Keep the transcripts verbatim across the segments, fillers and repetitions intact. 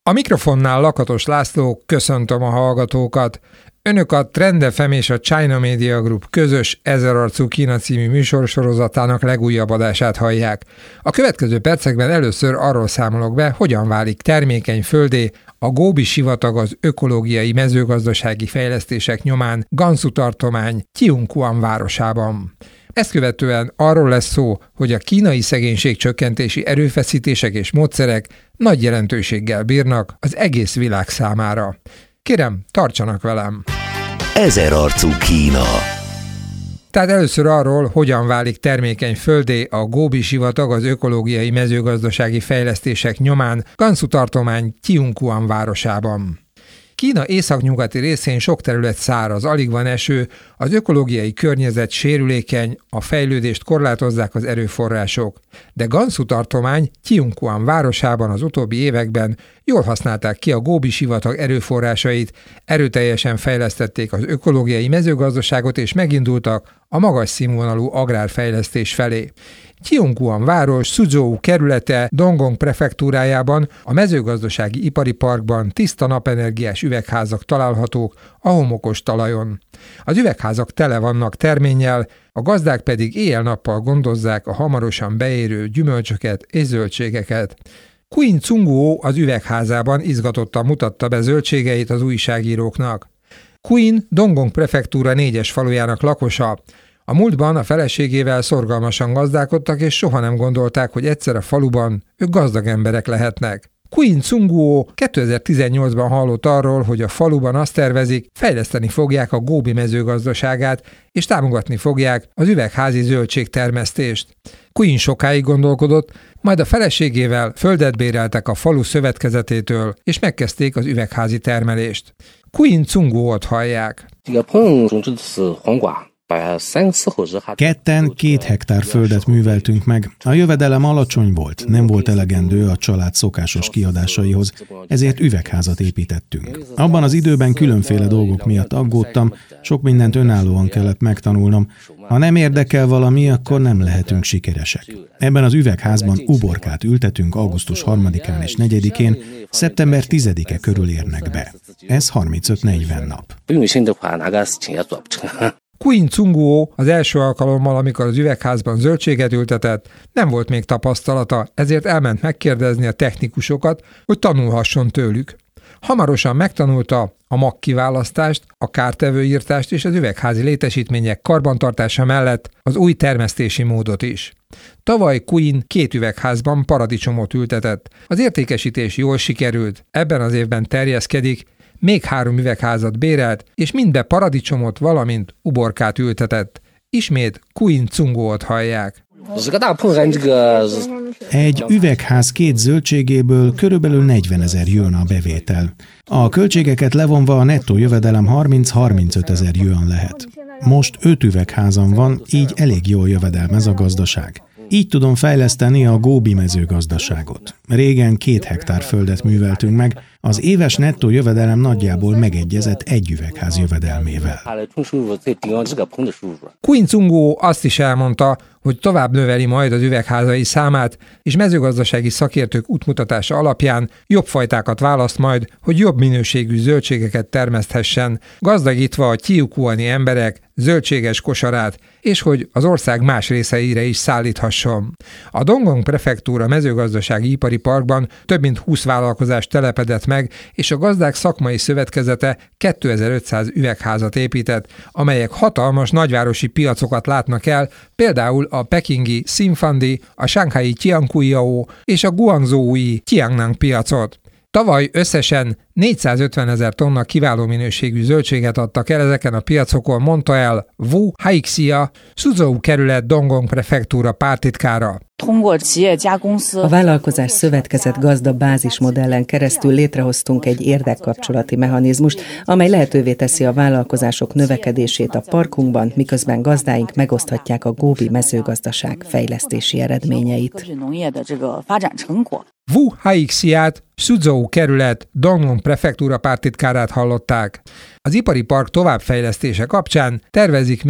A mikrofonnál Lakatos László, köszöntöm a hallgatókat. Önök a Trend ef em és a China Media Group közös Ezerarcú Kína című műsorsorozatának legújabb adását hallják. A következő percekben először arról számolok be, hogyan válik termékeny földé a Góbi-sivatag az ökológiai mezőgazdasági fejlesztések nyomán Gansu tartomány Tianquan városában. Ezt követően arról lesz szó, hogy a kínai szegénységcsökkentési erőfeszítések és módszerek nagy jelentőséggel bírnak az egész világ számára. Kérem, tartsanak velem! Ezerarcú Kína. Tehát először arról, hogyan válik termékeny földé a Góbi-sivatag az ökológiai mezőgazdasági fejlesztések nyomán Gansu tartomány Tianquan városában. Kína északnyugati részén sok terület száraz, alig van eső, az ökológiai környezet sérülékeny, a fejlődést korlátozzák az erőforrások. De Gansu tartomány Tianquan városában az utóbbi években jól használták ki a Góbi-sivatag erőforrásait, erőteljesen fejlesztették az ökológiai mezőgazdaságot és megindultak a magas színvonalú agrárfejlesztés felé. Tianquan város Suzhou kerülete Dongong prefektúrájában a mezőgazdasági ipari parkban tiszta napenergiás üvegházak találhatók a homokos talajon. Az üvegházak tele vannak terménnyel, a gazdák pedig éjjel-nappal gondozzák a hamarosan beérő gyümölcsöket és zöldségeket. Queen Cunguo az üvegházában izgatottan mutatta be zöldségeit az újságíróknak. Queen Dongong prefektúra négyes falujának lakosa. A múltban a feleségével szorgalmasan gazdálkodtak, és soha nem gondolták, hogy egyszer a faluban ők gazdag emberek lehetnek. Queen Cunguo kétezer-tizennyolcban hallott arról, hogy a faluban azt tervezik, fejleszteni fogják a Góbi mezőgazdaságát, és támogatni fogják az üvegházi zöldségtermesztést. Queen sokáig gondolkodott, majd a feleségével földet béreltek a falu szövetkezetétől, és megkezdték az üvegházi termelést. Queen Cunguót hallják. Ketten két hektár földet műveltünk meg. A jövedelem alacsony volt, nem volt elegendő a család szokásos kiadásaihoz, ezért üvegházat építettünk. Abban az időben különféle dolgok miatt aggódtam, sok mindent önállóan kellett megtanulnom. Ha nem érdekel valami, akkor nem lehetünk sikeresek. Ebben az üvegházban uborkát ültetünk augusztus harmadikán és negyedikén, szeptember tizedike körül érnek be. Ez harmincöt-negyven nap. Queen Cunguo az első alkalommal, amikor az üvegházban zöldséget ültetett, nem volt még tapasztalata, ezért elment megkérdezni a technikusokat, hogy tanulhasson tőlük. Hamarosan megtanulta a magkiválasztást, a kártevőírtást és az üvegházi létesítmények karbantartása mellett az új termesztési módot is. Tavaly Queen két üvegházban paradicsomot ültetett. Az értékesítés jól sikerült, ebben az évben terjeszkedik, még három üvegházat bérelt, és mindbe paradicsomot, valamint uborkát ültetett. Ismét Queen Cunguót hallják. Egy üvegház két zöldségéből körülbelül negyvenezer jön a bevétel. A költségeket levonva a nettó jövedelem harminc-harmincöt ezer jön lehet. Most öt üvegházam van, így elég jól jövedelmez a gazdaság. Így tudom fejleszteni a Góbi mezőgazdaságot. Régen két hektár földet műveltünk meg, az éves nettó jövedelem nagyjából megegyezett egy üvegház jövedelmével. Queen Cunguo azt is elmondta, hogy tovább növeli majd az üvegházai számát, és mezőgazdasági szakértők útmutatása alapján jobb fajtákat választ majd, hogy jobb minőségű zöldségeket termeszthessen, gazdagítva a tianquani emberek zöldséges kosarát, és hogy az ország más részeire is szállíthasson. A Dongong prefektúra mezőgazdasági ipari parkban több mint húsz vállalkozás telepedett meg, és a gazdák szakmai szövetkezete kétezer-ötszáz üvegházat épített, amelyek hatalmas nagyvárosi piacokat látnak el, például a pekingi Xinfandi, a shanghai Tianguiyao és a guangzhoui Tiannang piacot. Tavaly összesen négyszázötven ezer tonna kiváló minőségű zöldséget adtak el ezeken a piacokon, mondta el Wu Haixia, Suzhou kerület Dongong prefektúra pártitkára. A vállalkozás szövetkezet gazda bázismodellen keresztül létrehoztunk egy érdekkapcsolati mechanizmust, amely lehetővé teszi a vállalkozások növekedését a parkunkban, miközben gazdáink megoszthatják a Góbi mezőgazdaság fejlesztési eredményeit. Wu Haixiát, Suzhou kerület Dongong prefektúra pártitkárát hallották. Az ipari park továbbfejlesztése kapcsán tervezik még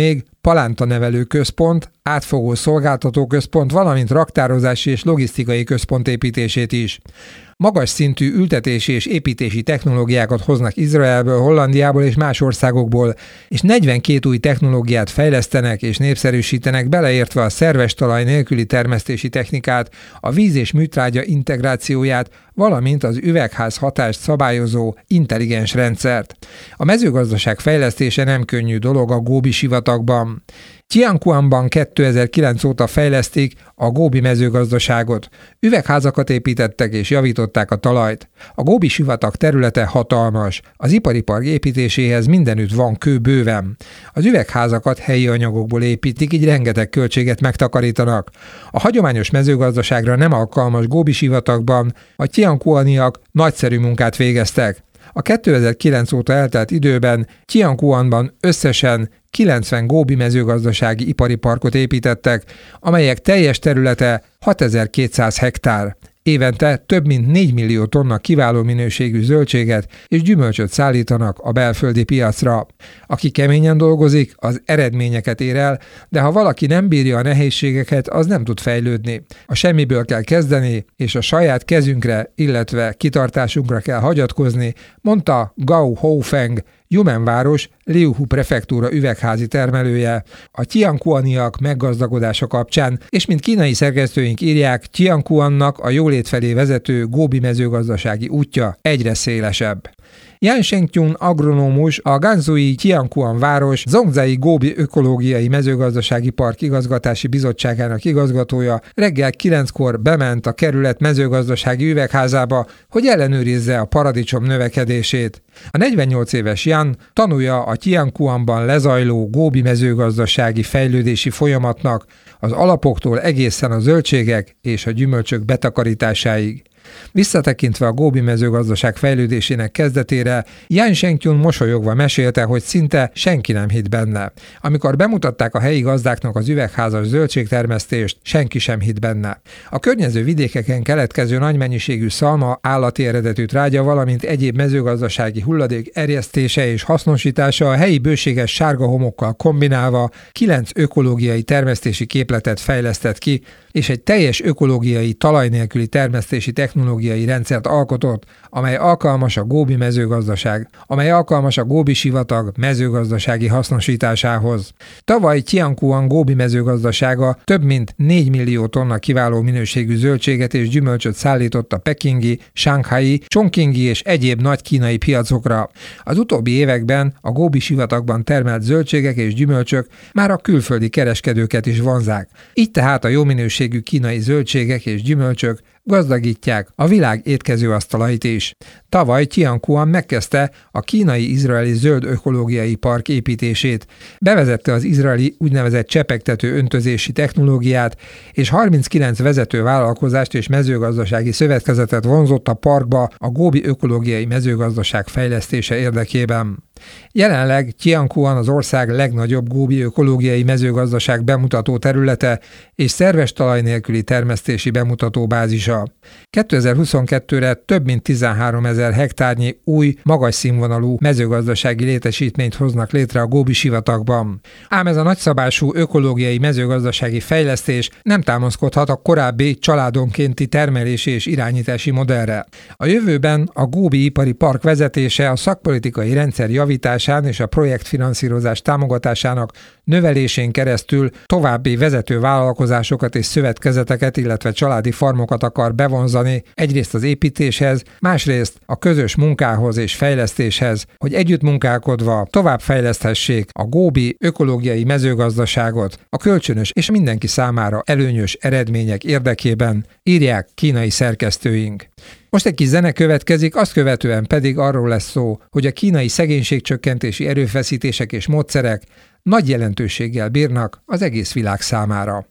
palántanevelő központ, átfogó szolgáltató központ, valamint raktározási és logisztikai központ építését is. Magas szintű ültetési és építési technológiákat hoznak Izraelből, Hollandiából és más országokból, és negyvenkét új technológiát fejlesztenek és népszerűsítenek, beleértve a szerves talaj nélküli termesztési technikát, a víz és műtrágya integrációját, valamint az üvegház hatást szabályozó intelligens rendszert. A mezőgazdaság fejlesztése nem könnyű dolog a Góbi sivatagban. Tianquanban kétezer-kilenc óta fejlesztik a Góbi mezőgazdaságot. Üvegházakat építettek és javították a talajt. A Góbi sivatag területe hatalmas. Az ipari park építéséhez mindenütt van kő bőven. Az üvegházakat helyi anyagokból építik, így rengeteg költséget megtakarítanak. A hagyományos mezőgazdaságra nem alkalmas Góbi sivatagban a tianquaniak nagyszerű munkát végeztek. A kétezer-kilenc óta eltelt időben Tianquanban összesen kilencven Góbi mezőgazdasági ipari parkot építettek, amelyek teljes területe hatezer-kétszáz hektár. Évente több mint négy millió tonna kiváló minőségű zöldséget és gyümölcsöt szállítanak a belföldi piacra. Aki keményen dolgozik, az eredményeket ér el, de ha valaki nem bírja a nehézségeket, az nem tud fejlődni. A semmiből kell kezdeni, és a saját kezünkre, illetve kitartásunkra kell hagyatkozni, mondta Gao Houfeng, Yumenváros, Liuhu prefektúra üvegházi termelője, a tianquaniak meggazdagodása kapcsán, és mint kínai szerkesztőink írják, Tianquannak a jólét felé vezető Góbi mezőgazdasági útja egyre szélesebb. Yan Shengtyun agronómus, a Ganzui Tianquan város Zongzai Góbi ökológiai mezőgazdasági park igazgatási bizottságának igazgatója reggel kilenckor bement a kerület mezőgazdasági üvegházába, hogy ellenőrizze a paradicsom növekedését. A negyvennyolc éves Yan tanulja a Tianquanban lezajló Góbi mezőgazdasági fejlődési folyamatnak az alapoktól egészen a zöldségek és a gyümölcsök betakarításáig. Visszatekintve a Góbi mezőgazdaság fejlődésének kezdetére, Yan Shengtyun mosolyogva mesélte, hogy szinte senki nem hitt benne. Amikor bemutatták a helyi gazdáknak az üvegházas zöldségtermesztést, senki sem hitt benne. A környező vidékeken keletkező nagy mennyiségű szalma, állati eredetű trágya, valamint egyéb mezőgazdasági hulladék erjesztése és hasznosítása a helyi bőséges sárga homokkal kombinálva kilenc ökológiai termesztési képletet fejlesztett ki, és egy teljes ökológiai talaj nélküli termesztési technológiai rendszert alkotott, amely alkalmas a Góbi mezőgazdaság, amely alkalmas a Góbi sivatag mezőgazdasági hasznosításához. Tavaly Tianquan Góbi mezőgazdasága több mint négy millió tonna kiváló minőségű zöldséget és gyümölcsöt szállított a pekingi, shanghai, chongqingi és egyéb nagy kínai piacokra. Az utóbbi években a Góbi sivatagban termelt zöldségek és gyümölcsök már a külföldi kereskedőket is vonzzák. Így tehát a jó minőségű kínai zöldségek és gyümölcsök gazdagítják a világ étkezőasztalait is. Tavaly Tianquan megkezdte a kínai-izraeli zöld ökológiai park építését, bevezette az izraeli úgynevezett csepegtető öntözési technológiát, és harminckilenc vezető vállalkozást és mezőgazdasági szövetkezetet vonzott a parkba a Góbi ökológiai mezőgazdaság fejlesztése érdekében. Jelenleg Tianquan az ország legnagyobb Góbi ökológiai mezőgazdaság bemutató területe és szerves talaj nélküli termesztési bemutató bázisa. kétezer-huszonkettőre több mint tizenháromezer hektárnyi új, magas színvonalú mezőgazdasági létesítményt hoznak létre a Góbi sivatagban. Ám ez a nagyszabású ökológiai mezőgazdasági fejlesztés nem támaszkodhat a korábbi családonkénti termelési és irányítási modellre. A jövőben a Góbi ipari park vezetése a szakpolitikai rendszer javításán és a projektfinanszírozás támogatásának növelésén keresztül további vezető vállalkozásokat és szövetkezeteket, illetve családi farmokat akar bevonzani, egyrészt az építéshez, másrészt a közös munkához és fejlesztéshez, hogy együtt munkálkodva továbbfejleszthessék a Góbi ökológiai mezőgazdaságot a kölcsönös és mindenki számára előnyös eredmények érdekében, írják kínai szerkesztőink. Most egy kis zene következik, azt követően pedig arról lesz szó, hogy a kínai szegénységcsökkentési erőfeszítések és módszerek nagy jelentőséggel bírnak az egész világ számára.